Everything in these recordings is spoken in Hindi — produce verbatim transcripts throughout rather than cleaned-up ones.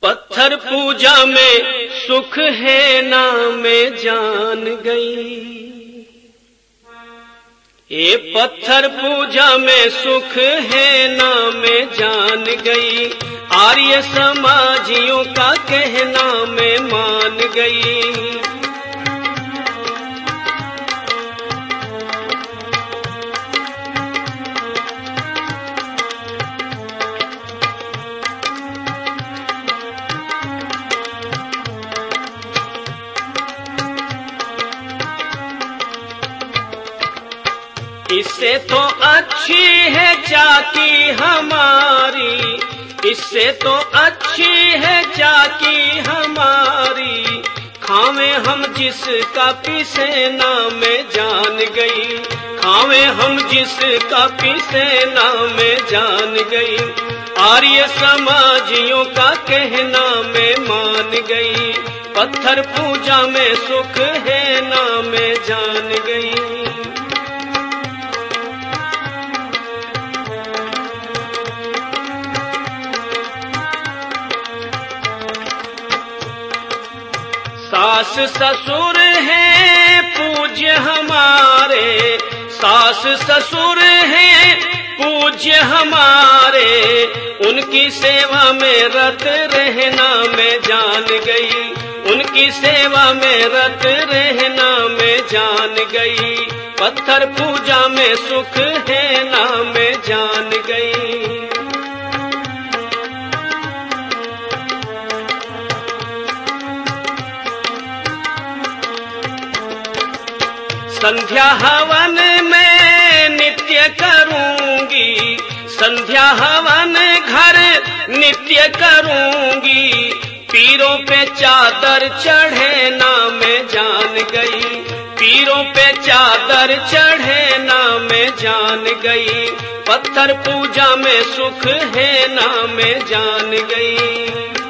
पत्थर पूजा में सुख है ना मैं जान गई। ये पत्थर पूजा में सुख है ना मैं जान गई। आर्य समाजियों का कहना मैं मान गई। इससे तो अच्छी है चाकी हमारी, इससे तो अच्छी है चाकी हमारी। खावे हम जिसका पीसे ना मैं जान गई। खावे हम जिसका पीसे ना मैं जान गई। आर्य समाजियों का कहना मैं मान गई। पत्थर पूजा में सुख है ना मैं जान गई। सास ससुर हैं पूज्य हमारे, सास ससुर हैं पूज्य हमारे। उनकी सेवा में रत रहना मैं जान गई। उनकी सेवा में रत रहना मैं जान गई। पत्थर पूजा में सुख है ना मैं जान गई। संध्या हवन में नित्य करूंगी। संध्या हवन घर नित्य करूंगी। पीरों पे चादर चढ़े ना मैं जान गई। पीरों पे चादर चढ़े ना मैं जान गई। पत्थर पूजा में सुख है ना मैं जान गई।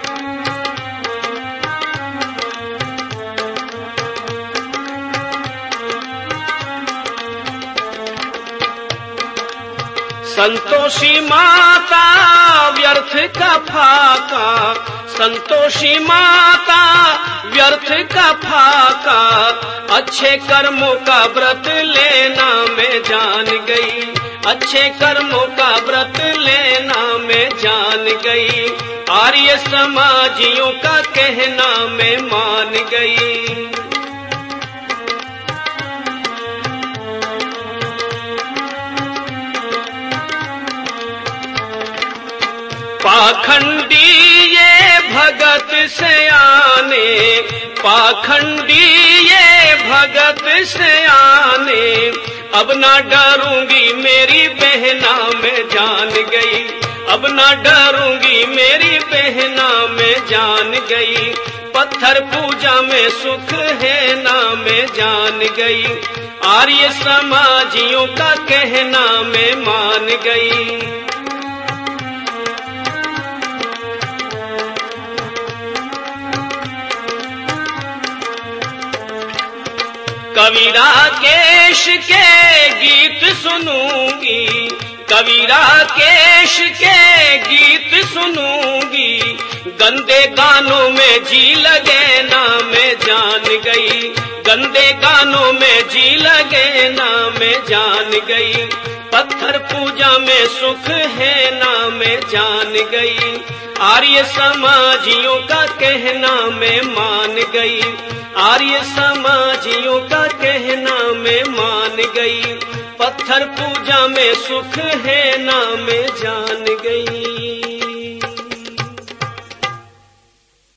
संतोषी माता व्यर्थ का फाका, संतोषी माता व्यर्थ का फाका। अच्छे कर्मों का व्रत लेना मैं जान गई। अच्छे कर्मों का व्रत लेना मैं जान गई। आर्य समाजियों का कहना मैं मान गई। पाखंडी ये भगत सयाने, पाखंडी ये भगत सयाने। अब ना डरूंगी मेरी बहना मैं जान गई। अब ना डरूंगी मेरी बहना मैं जान गई। पत्थर पूजा में सुख है ना मैं जान गई। आर्य समाजियों का कहना मैं मान गई। कवि राकेश के गीत सुनूंगी। कवि राकेश के गीत सुनूंगी। गंदे गानों में जी लगे ना मैं जान गई। गंदे गानों में जी लगे ना मैं जान गई। पत्थर पूजा में सुख है ना मैं जान गई। आर्य समाजियों का कहना मैं मान गई। आर्य समाजियों का कहना मैं मान गई। पत्थर पूजा में सुख है ना मैं जान गई।